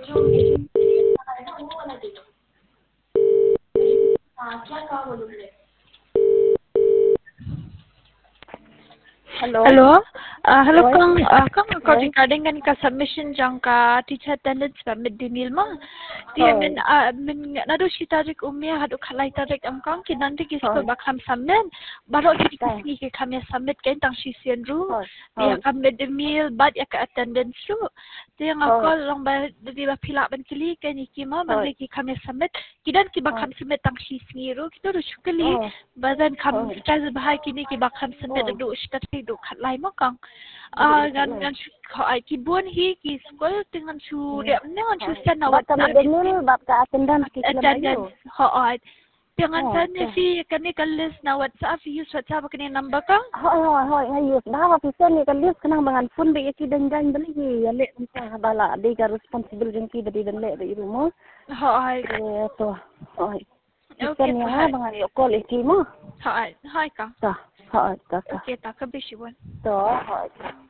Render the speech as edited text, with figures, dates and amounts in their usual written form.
Hello. Hello. Hello Oi. kang Oi. regarding kan ka submission jang ka teacher attendance pa midday meal ma. Ti Oi. min nado si tarik umya hadu khalai tarik am kang kinanti ki Oi. school bakam submit. Baro ki Tay. kisni ki kami submit kain tang si sian ru. Oi. Ti Oi. ka midday meal bad ya ka attendance ru. Ti ang Oi. ako long ba di ba pila ban kili kay ni ki ma Oi. man ki kami submit. Kidan ki Oi. bakam submit tang si ru. Kito ru shukali. Oi. Badan kam Oi. stress bahai kini ki bakam submit Oi. do shkat do khatlai ma kang. Duduk dekat Ngan ni. ngan ai ki buon hi ki school dengan su dia ngan su Oi. sen na Bab wat ka na middenil, bab ka attendance ki kilam ayu. attendance ho ai dengan Oh, sen ni fi kani ka list na WhatsApp fi use WhatsApp kani number ka hoi ayu. Dah officer ni ka list kenang bangan phone be ki dan beli ya lek entah bala dia ka responsible jengki dari dan lek dari rumah. ho ai Tu. Hoi. okay Ikan to ni hai bangan yo call iki mo. ho ai hai ka Dah. Hoi. Dah. okay ta ka bi shi won Tu. Hoi.